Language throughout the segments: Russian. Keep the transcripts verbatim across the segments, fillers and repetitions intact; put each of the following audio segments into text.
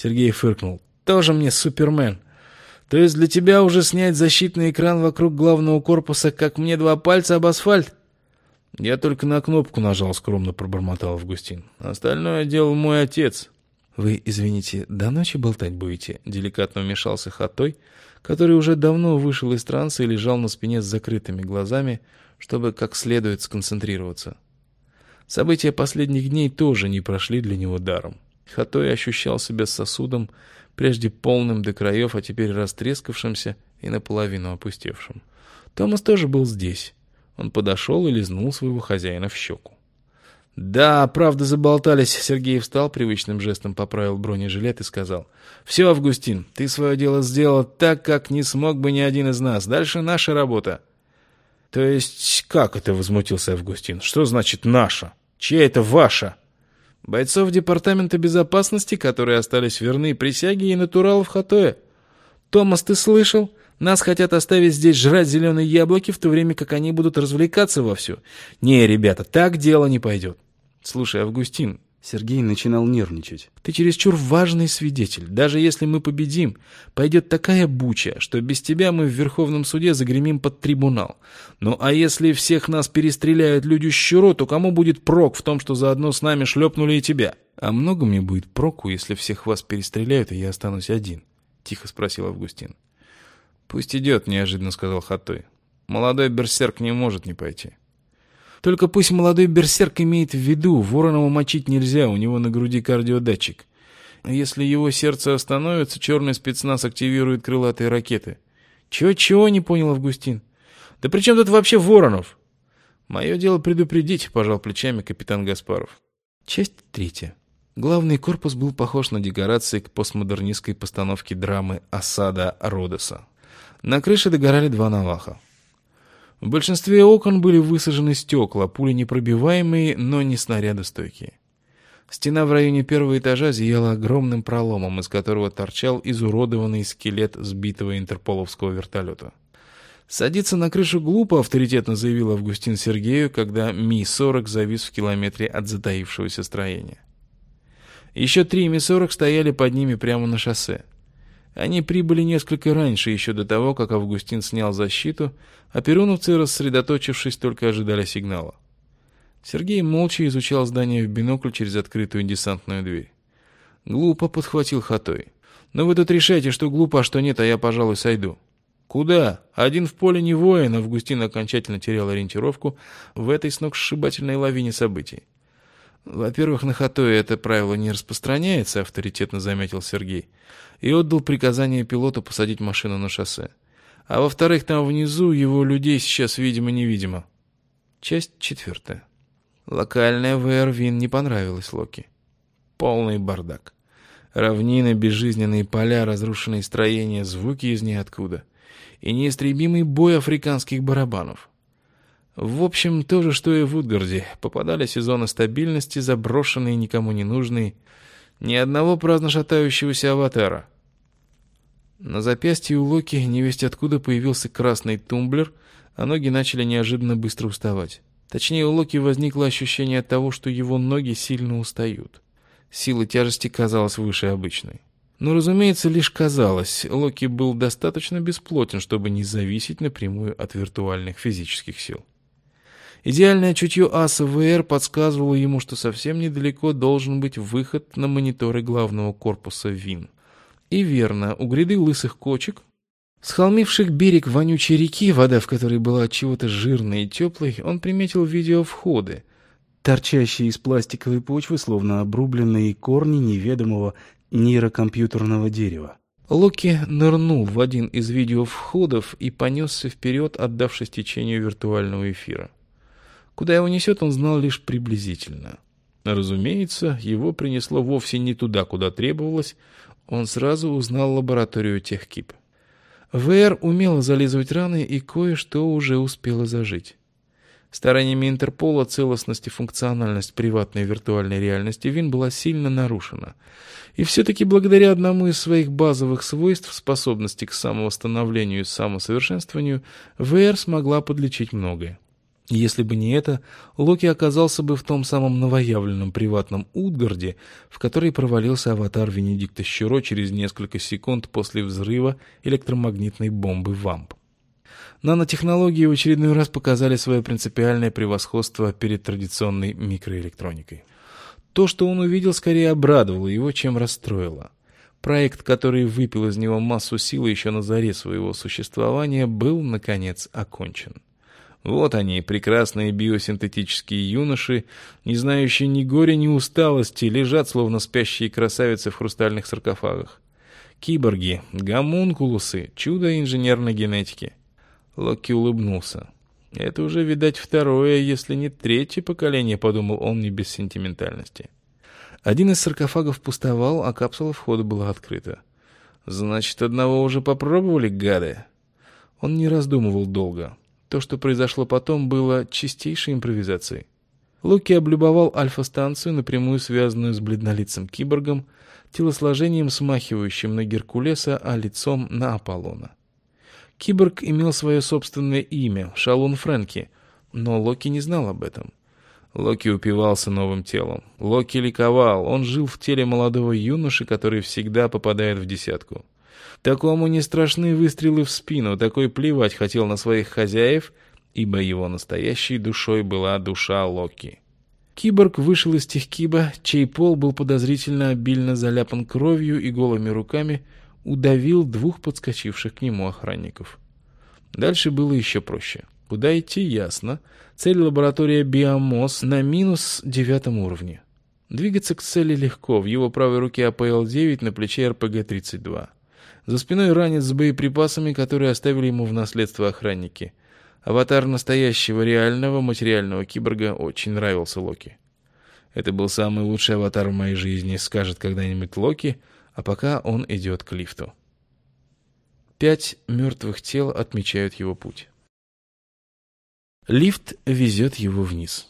Сергей фыркнул. Тоже мне Супермен. То есть для тебя уже снять защитный экран вокруг главного корпуса, как мне два пальца об асфальт? Я только на кнопку нажал, скромно пробормотал Августин. Остальное делал мой отец. Вы, извините, до ночи болтать будете? Деликатно вмешался Хатой, который уже давно вышел из транса и лежал на спине с закрытыми глазами, чтобы как следует сконцентрироваться. События последних дней тоже не прошли для него даром. Хатой ощущал себя сосудом, прежде полным до краев, а теперь растрескавшимся и наполовину опустевшим. Томас тоже был здесь. Он подошел и лизнул своего хозяина в щеку. «Да, правда, заболтались». Сергей встал, привычным жестом поправил бронежилет и сказал. «Все, Августин, ты свое дело сделал так, как не смог бы ни один из нас. Дальше наша работа». «То есть как это?» — возмутился Августин. «Что значит «наша»? Чья это «ваша»?» «Бойцов Департамента безопасности, которые остались верны присяге, и натуралов Хатоя. Томас, ты слышал? Нас хотят оставить здесь жрать зеленые яблоки, в то время как они будут развлекаться вовсю. Не, ребята, так дело не пойдет. Слушай, Августин...» Сергей начинал нервничать. «Ты чересчур важный свидетель. Даже если мы победим, пойдет такая буча, что без тебя мы в Верховном суде загремим под трибунал. Ну а если всех нас перестреляют люди-щуро, то кому будет прок в том, что заодно с нами шлепнули и тебя?» «А много мне будет проку, если всех вас перестреляют, и я останусь один?» — тихо спросил Августин. «Пусть идет», — неожиданно сказал Хатой. «Молодой берсерк не может не пойти». «Только пусть молодой берсерк имеет в виду, Воронова мочить нельзя, у него на груди кардиодатчик. Если его сердце остановится, черный спецназ активирует крылатые ракеты». «Чего-чего?» — не понял Августин. «Да при чем тут вообще Воронов?» «Мое дело предупредить», — пожал плечами капитан Гаспаров. Часть третья. Главный корпус был похож на декорации к постмодернистской постановке драмы «Осада Родоса». На крыше догорали два наваха. В большинстве окон были высажены стекла, пули непробиваемые, но не снарядостойкие. Стена в районе первого этажа зияла огромным проломом, из которого торчал изуродованный скелет сбитого интерполовского вертолета. «Садиться на крышу глупо», — авторитетно заявил Августин Сергею, когда Ми сорок завис в километре от затаившегося строения. Еще три Ми сорок стояли под ними прямо на шоссе. Они прибыли несколько раньше, еще до того, как Августин снял защиту, а перуновцы, рассредоточившись, только ожидали сигнала. Сергей молча изучал здание в бинокль через открытую десантную дверь. «Глупо», — подхватил Хатой. «Но вы тут решайте, что глупо, а что нет, а я, пожалуй, сойду». «Куда? Один в поле не воин», — Августин окончательно терял ориентировку в этой сногсшибательной лавине событий. «Во-первых, на Хатоя это правило не распространяется», — авторитетно заметил Сергей, и отдал приказание пилоту посадить машину на шоссе. «А во-вторых, там внизу его людей сейчас видимо-невидимо». Часть четвертая. Локальная ВР Вин не понравилась Локи. Полный бардак. Равнины, безжизненные поля, разрушенные строения, звуки из ниоткуда. И неистребимый бой африканских барабанов. В общем, то же, что и в Утгарде. Попадались зоны стабильности, заброшенные, никому не нужные. Ни одного праздно шатающегося аватара. На запястье у Локи невесть откуда появился красный тумблер, а ноги начали неожиданно быстро уставать. Точнее, у Локи возникло ощущение того, что его ноги сильно устают. Сила тяжести казалась выше обычной. Но, разумеется, лишь казалось, Локи был достаточно бесплотен, чтобы не зависеть напрямую от виртуальных физических сил. Идеальное чутье аса ВР подсказывало ему, что совсем недалеко должен быть выход на мониторы главного корпуса Вин. И верно, у гряды лысых кочек, схолмивших берег вонючей реки, вода в которой была от чего-то жирной и теплой, он приметил видеовходы, торчащие из пластиковой почвы, словно обрубленные корни неведомого нейрокомпьютерного дерева. Локи нырнул в один из видеовходов и понесся вперед, отдавшись течению виртуального эфира. Куда его несет, он знал лишь приблизительно. Разумеется, его принесло вовсе не туда, куда требовалось. Он сразу узнал лабораторию Техкип. ВР умела зализывать раны, и кое-что уже успело зажить. Стараниями Интерпола целостность и функциональность приватной виртуальной реальности Вин была сильно нарушена. И все-таки благодаря одному из своих базовых свойств, способности к самовосстановлению и самосовершенствованию, ВР смогла подлечить многое. Если бы не это, Локи оказался бы в том самом новоявленном приватном Утгарде, в который провалился аватар Венедикта Щуро через несколько секунд после взрыва электромагнитной бомбы «Вамп». Нанотехнологии в очередной раз показали свое принципиальное превосходство перед традиционной микроэлектроникой. То, что он увидел, скорее обрадовало его, чем расстроило. Проект, который выпил из него массу силы еще на заре своего существования, был, наконец, окончен. Вот они, прекрасные биосинтетические юноши, не знающие ни горя, ни усталости, лежат, словно спящие красавицы в хрустальных саркофагах. Киборги, гомункулусы, чудо инженерной генетики. Локи улыбнулся. «Это уже, видать, второе, если не третье поколение», — подумал он не без сентиментальности. Один из саркофагов пустовал, а капсула входа была открыта. «Значит, одного уже попробовали, гады?» Он не раздумывал долго. То, что произошло потом, было чистейшей импровизацией. Локи облюбовал альфа-станцию, напрямую связанную с бледнолицым киборгом, телосложением смахивающим на Геркулеса, а лицом на Аполлона. Киборг имел свое собственное имя — Шалун Фрэнки, но Локи не знал об этом. Локи упивался новым телом. Локи ликовал, он жил в теле молодого юноши, который всегда попадает в десятку. Такому не страшны выстрелы в спину, такой плевать хотел на своих хозяев, ибо его настоящей душой была душа Локи. Киборг вышел из техкиба, чей пол был подозрительно обильно заляпан кровью, и голыми руками удавил двух подскочивших к нему охранников. Дальше было еще проще. Куда идти, ясно. Цель — лаборатория Биомос на минус девятом уровне. Двигаться к цели легко. В его правой руке А П Л девять, на плече Р П Г тридцать два. За спиной ранец с боеприпасами, которые оставили ему в наследство охранники. Аватар настоящего реального материального киборга очень нравился Локи. «Это был самый лучший аватар в моей жизни», — скажет когда-нибудь Локи, а пока он идет к лифту. Пять мертвых тел отмечают его путь. Лифт везет его вниз.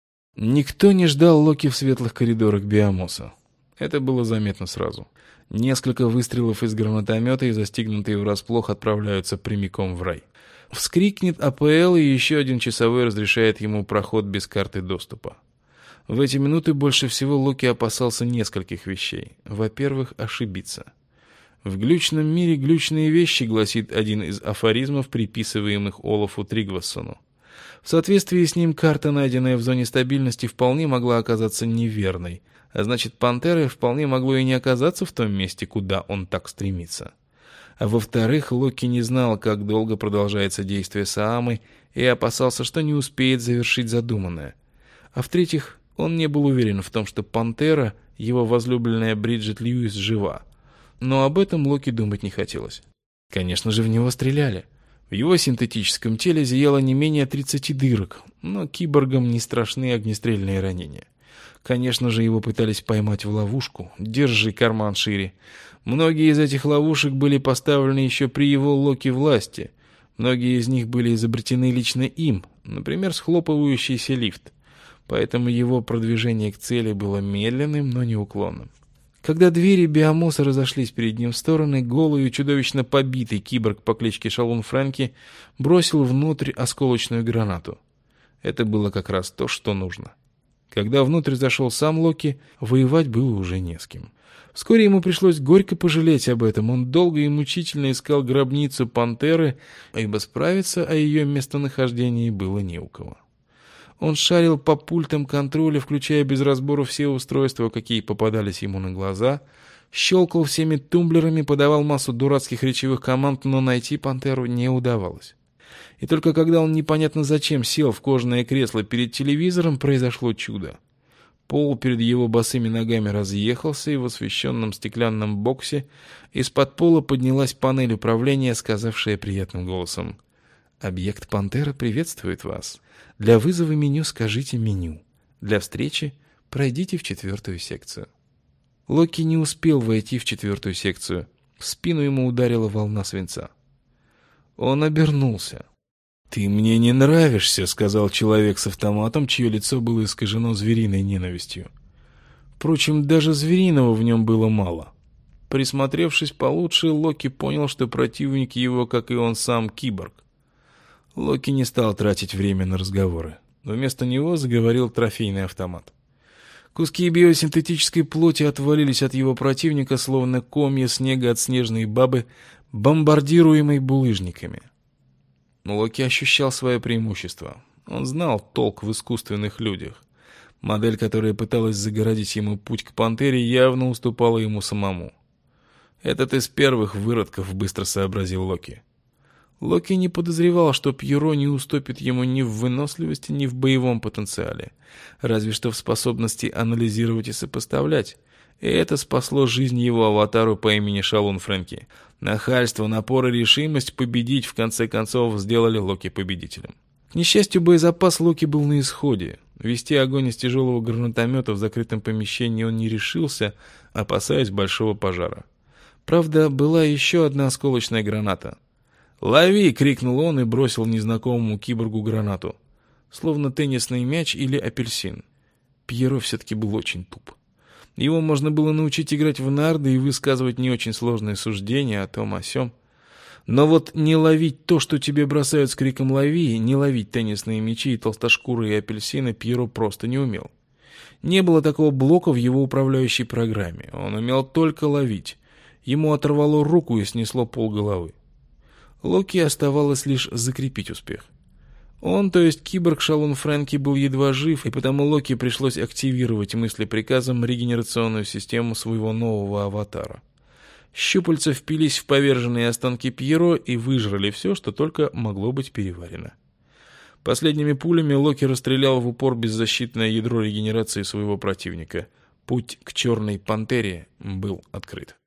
Никто не ждал Локи в светлых коридорах Биомоса. Это было заметно сразу. Несколько выстрелов из гранатомета, и застигнутые врасплох отправляются прямиком в рай. Вскрикнет А П Л, и еще один часовой разрешает ему проход без карты доступа. В эти минуты больше всего Локи опасался нескольких вещей. Во-первых, ошибиться. «В глючном мире глючные вещи», гласит один из афоризмов, приписываемых Олафу Тригвассону. В соответствии с ним карта, найденная в зоне стабильности, вполне могла оказаться неверной, а значит, Пантеры вполне могло и не оказаться в том месте, куда он так стремится. А во-вторых, Локи не знал, как долго продолжается действие Саамы, и опасался, что не успеет завершить задуманное. А в-третьих, он не был уверен в том, что Пантера, его возлюбленная Бриджит Льюис, жива. Но об этом Локи думать не хотелось. Конечно же, в него стреляли. В его синтетическом теле зияло не менее тридцати дырок, но киборгам не страшны огнестрельные ранения. Конечно же, его пытались поймать в ловушку. Держи карман шире. Многие из этих ловушек были поставлены еще при его Локи власти. Многие из них были изобретены лично им, например, схлопывающийся лифт. Поэтому его продвижение к цели было медленным, но неуклонным. Когда двери Биомоса разошлись перед ним в стороны, голый и чудовищно побитый киборг по кличке Шалун Фрэнки бросил внутрь осколочную гранату. Это было как раз то, что нужно. Когда внутрь зашел сам Локи, воевать было уже не с кем. Вскоре ему пришлось горько пожалеть об этом. Он долго и мучительно искал гробницу Пантеры, ибо справиться о ее местонахождении было не у кого. Он шарил по пультам контроля, включая без разбора все устройства, какие попадались ему на глаза, щелкал всеми тумблерами, подавал массу дурацких речевых команд, но найти Пантеру не удавалось. И только когда он непонятно зачем сел в кожаное кресло перед телевизором, произошло чудо. Пол перед его босыми ногами разъехался, и в освещенном стеклянном боксе из-под пола поднялась панель управления, сказавшая приятным голосом: «Объект Пантера приветствует вас. Для вызова меню скажите меню. Для встречи пройдите в четвертую секцию». Локи не успел войти в четвертую секцию. В спину ему ударила волна свинца. Он обернулся. «Ты мне не нравишься», — сказал человек с автоматом, чье лицо было искажено звериной ненавистью. Впрочем, даже звериного в нем было мало. Присмотревшись получше, Локи понял, что противник его, как и он сам, киборг. Локи не стал тратить время на разговоры. Вместо него заговорил трофейный автомат. Куски биосинтетической плоти отвалились от его противника, словно комья снега от снежной бабы, бомбардируемой булыжниками. Локи ощущал свое преимущество. Он знал толк в искусственных людях. Модель, которая пыталась загородить ему путь к пантере, явно уступала ему самому. «Этот из первых выродков», — быстро сообразил Локи. Локи не подозревал, что Пьеро не уступит ему ни в выносливости, ни в боевом потенциале, разве что в способности анализировать и сопоставлять. И это спасло жизнь его аватару по имени Шалун Фрэнки. Нахальство, напор и решимость победить в конце концов сделали Локи победителем. К несчастью, боезапас Локи был на исходе. Вести огонь из тяжелого гранатомета в закрытом помещении он не решился, опасаясь большого пожара. Правда, была еще одна осколочная граната. «Лови!» — крикнул он и бросил незнакомому киборгу гранату. Словно теннисный мяч или апельсин. Пьеро все-таки был очень туп. Его можно было научить играть в нарды и высказывать не очень сложные суждения о том о сём. Но вот не ловить то, что тебе бросают с криком «лови», не ловить теннисные мячи и толстошкурые апельсины Пьеро просто не умел. Не было такого блока в его управляющей программе. Он умел только ловить. Ему оторвало руку и снесло полголовы. Локи оставалось лишь закрепить успех. Он, то есть киборг Шалун Фрэнки, был едва жив, и потому Локи пришлось активировать мыслеприказом регенерационную систему своего нового аватара. Щупальца впились в поверженные останки Пьеро и выжрали все, что только могло быть переварено. Последними пулями Локи расстрелял в упор беззащитное ядро регенерации своего противника. Путь к черной пантере был открыт.